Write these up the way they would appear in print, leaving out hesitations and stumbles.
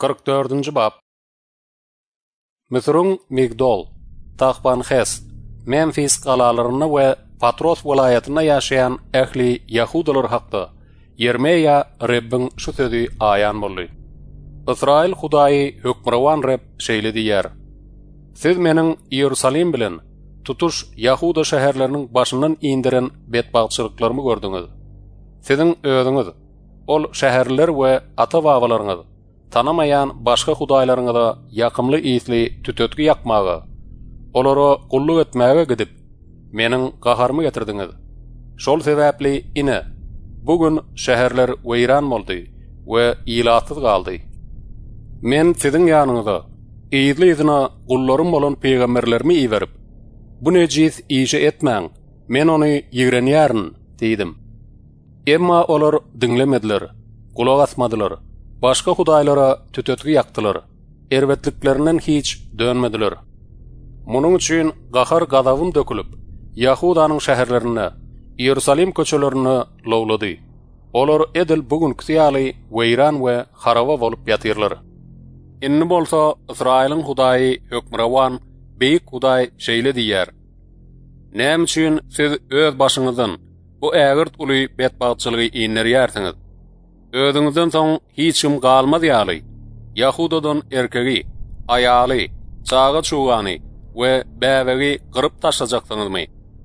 44-nji bab. Misr'un Migdol, Tahpanhes, Memphis qalalaryna we Patros welayatyna ýaşaýan ähli Yahudalar hakda Yermeya Rebbin şu sözi aýan boldy. Israil Hudaýy hökmrawan Reb şeýle diýär: Siz meniň Ýerusalim bilen tutuş Yahuda şäherleriniň başyndan indiren betbagçylyklarymy gördüňiz. Siziň özüňiz, ol şäherler we ata-babalaryňyz tanamayan başga hudaýlaryňyza ýakymly isli tütötki ýakmagy, olary gulluk etmäge gidip meniň gaharmy getirdiňiz. Şol sebäpli ine bugün şäherler weýran boldy we ilatsız galdy. Men siziň ýanyňyza ýyly ýyzyna gullarym bolan peýgamberlerimi iýerip, bu nejis işe etmäň, men ony ýigrenýärin diýdim. Emma olar diňlemediler, kulak asmadylar. Başka hudaýlara tütötki ýakdylar. Erwetliklerinden hiç dönmediler. Munuň üçin gahar gadawym dökülip, Yahudanyň şäherlerine, Ýerusalim köçelerini lowlady. Olar edil bugünkü ýaly weýran we haraba bolup ýatyrlar. Inni bolsa Israiliň Hudaýy hökmrawan, beýik Hudaý şeýle diýär: Näme üçin siz öz başyňyzdan bu ägirt uly betbagçylygy iňlerýärsiňiz? Özüňizden soň hiç kim galmady ýaly, Yahudadan erkegi, aýaly, çaga çugany we bäbegi gyryp taşajaksyňyzmy?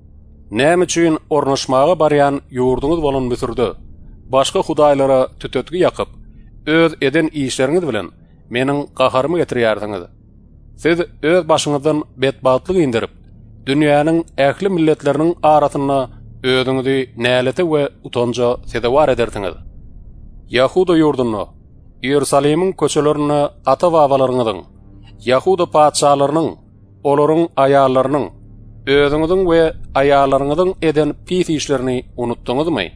Näme üçin ornaşmaga barýan ýurduňyz bolan Misirde başga hudaýlara tütötki ýakyp, öz eden işleriňiz bilen meniň gaharymy getirýärsiňiz? Siz öz başyňyzdan betbatlyk indirip, dünýäniň ähli milletleriniň arasyna özüňizi nälete we utanja sedewar edersiňiz. Yahuda ýurduny, Ýerusalimiň köçelerini ata-babalaryňyň, Yahuda padşalarynyň, olaryň aýallarynyň, özüňiziň we aýallaryňyzyň eden pis işlerini unutdyňyzmy?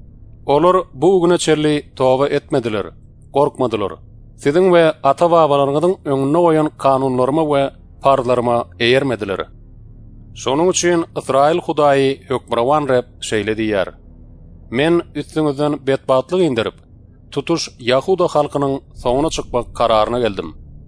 Olar bu güne çelli toba etmediler, gorkmadylar. Siziň we ata-babalaryňyzyň öňüne goýan kanunlaryma we farzlaryma eýermediler. Şonuň üçin Israil Hudaýy hökmrawan Reb şeýle diýär: Men üstüňizden betbatlyk indirip, tutuş Yahuda halkynyň soňuna çykmak kararyna geldim.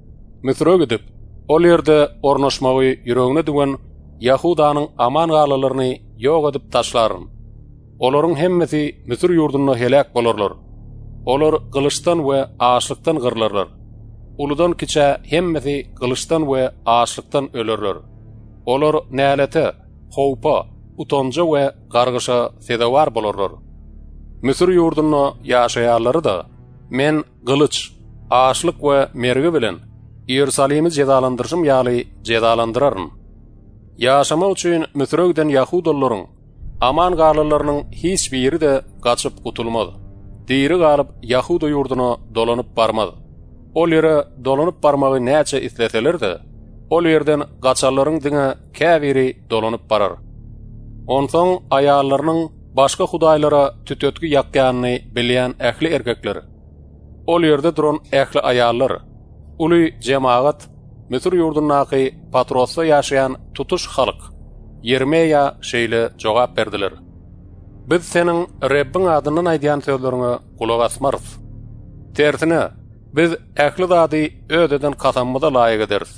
Misre gidip, ol ýerde ornaşmagy ýüregiňe düwen Yahudanyň aman galalaryny ýok edip taşlaryn. Olaryň hemmesi Misir ýurduna helak bolarlar. Olar gylyçdan we açlykdan gyrlarlar. Uludan kiçe hemmesi gylyçdan we açlykdan ölerler. Olar nälete, howpa, utanja we gargyşa sedewar bolarlar. Misir ýurduna ýaşaýarlary da men gylyç, açlyk we mergi bilen Ýerusalimy jedalandyrjym ýaly jedalandyraryn. Ýaşamak üçin Misirden Yahudalaryň, aman galalarynyň hiç biri de gaçyp gutulmady. Diri galyp Yahuda ýurduna dolanyp barmady. Ol ýere dolanyp barmagy näçe isleseler de, ol ýerden gaçarlaryň diňe käbiri dolanyp barar. Onsoň aýallarynyň başga hudaýlara tütötki ýakýanyny bilýän ähli erkekler, ol ýerde duran ähli aýallar, uly jemaat, Misir ýurdundaky Patrosda ýaşaýan tutuş halk, Yermeya şeýle jogap berdiler: Biz seniň Rebbin adynyň aýdýan sözleriňe kulak asmarys. Tersine, biz ähli zady ödeden kasanmada laýyk ederiz.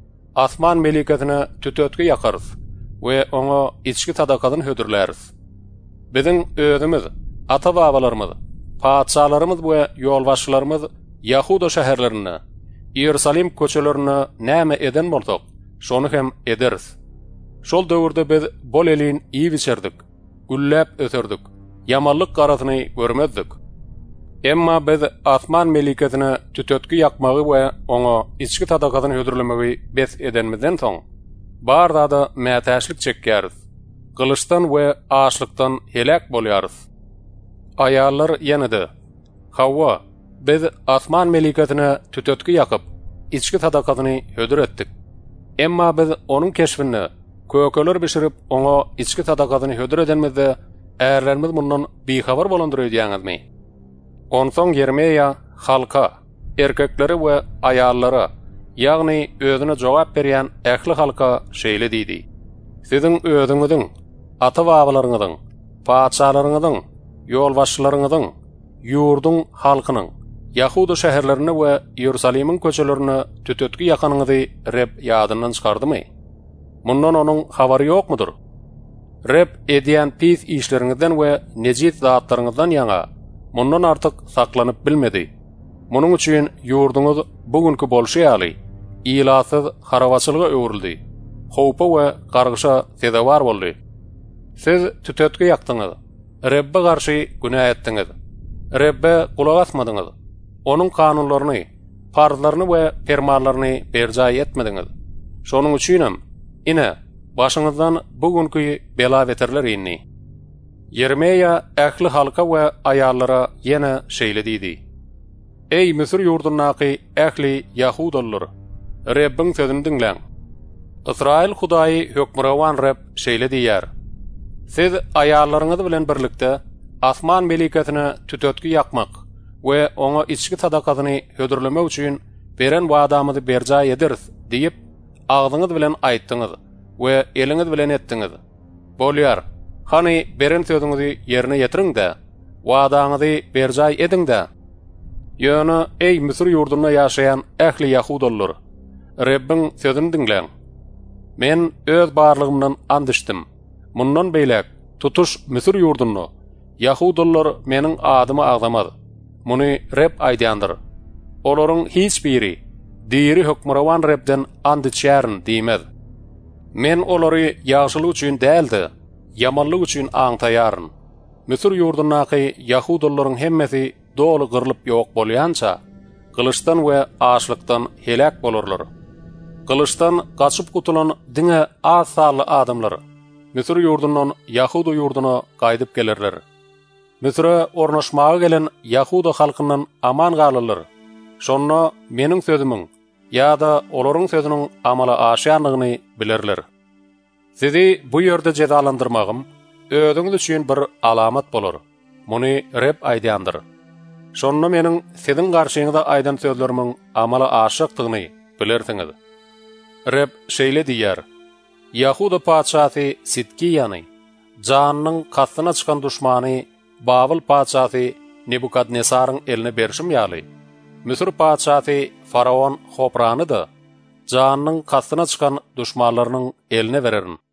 Asman meliketine tütötki ýakarys we oňa içki sadakasyny hödürläris. Biziň özümiz, ata-babalarymyz, padşalarymyz we ýolbaşçylarymyz Yahuda şäherlerine, Ýerusalim köçelerini näme eden bolsak, şonu hem ederiz. Şol döwürde biz bol elin iý biçerdik, gülläp öserdik, ýamanlyk garasyny görmezdik. Emma biz asman meliketine tütötki ýakmagy we oňa içki sadakasyny hödürlemegi bes edenmizden soň, barda da mätäşlik çekýäris. Gylyçdan we açlykdan helak bolýarys. Aýallar ýene-de: Hawwa, biz asman meliketine tütötki ýakyp, içki sadakasyny hödür etdik. Emma biz onuň keşfini, kökeler bişirip oňa içki sadakasyny hödür edenmizde äärlerimiz mundan bihabar bolandyr diýäňizmi? Onsoň Yermeya halka, erkekleri we aýallara, ýagny özüne jogap berýän ähli halka şeýle diýdi: Siziň özüňiziň, ata-babalaryňyzyň, padşalaryňyzyň, ýolbaşçylaryňyzyň, ýurduň halkynyň, Yahuda şäherlerini we Ýerusalimyň köçelerini tütötki ýakanyňy Reb ýadyndan çykardymy? Mundan onuň habary ýokmudur? Reb edýän pis işleriňizden we nejit zatlaryňyzdan ýaňa mundan artyk saklanyp bilmedi. Munuň üçin ýurduňyz bugünkü bolşaýaly, ilasyz harawaçylyga öwrüldi. Howpa we gargyşa sedawar boldy. Siz tütötki ýakdyňyz. Rebbe garşy günah etdiňiz. Rebbe kulak asmadyňyz. Onuň kanunlaryny, farzlaryny we fermanlaryny berjaý etmediňiz. Şonuň üçinem ine başyňyzdan bugünkü bela beterler inni. Yermeýa ähli halka we aýallara ýene şeýle diýdi. Ey Misir ýurdundaky ähli Yahudalar, Rebbiň sözüni diňleň. Israil Hudaýy hökmürawan Reb şeýle diýär. Siz aýallaryňyz bilen birlikde asman meliketine tütötki ýakmak we oňa içki sadakasyny hödürlemek üçin beren wadamyzy berjaý ederiz diýip agdyňyz bilen aýtdyňyz we eliňiz bilen etdiňiz. Bolýar, hani beren sözüňizi ýerine ýetiriň-de, wadaňyzy berjaý ediň-de. Ýöne ey Misir ýurdunda ýaşaýan ähli Yahudalar, Rebbiň sözüni diňleň. Men öz barlygymdan and içdim. Mundan beýlek tutuş Misir ýurdunda Yahudalar meniň adymy agdamady. Muny Reb aýdýandyr. Olaryň hiç biri diýeri hökmürawan Rebden and içýärin diýmez. Men olary ýagşylyk üçin däldi, ýamanlyk üçin aňtaýaryn. Misir ýurdundaky Yahudalaryň hemmesi dolu gyrylyp ýok bolýança, gylyçdan we açlykdan helak bolarlar. Gylyçdan gaçyp gutulan diňe az sanly adamlar Misir ýurdundan Yahuda ýurduna gaýdyp gelerler. Misire ornaşmaga gelen Yahuda halkyndan aman galarlar. Şonda meniň sözümiň ýa-da olaryň sözüniň amala aşýanlygyny bilerler. Sizi bu ýerde jezalandyrmagym özüňiz üçin bir alamat bolar. Muny Reb aýdýandyr. Şonda meniň siziň garşyňyzda aýdan sözlerimiň amala aşykdygyny bilersiňiz. Reb şeýle diýär. Yahuda paçasy Sidkiýany, janynyň kastyna çykan duşmany Babil paçasy Nebukadnesaryň eline berşim ýaly. Misir paçasy Faraon Hoprany da janynyň kastyna çykan duşmanlarynyň eline bererin.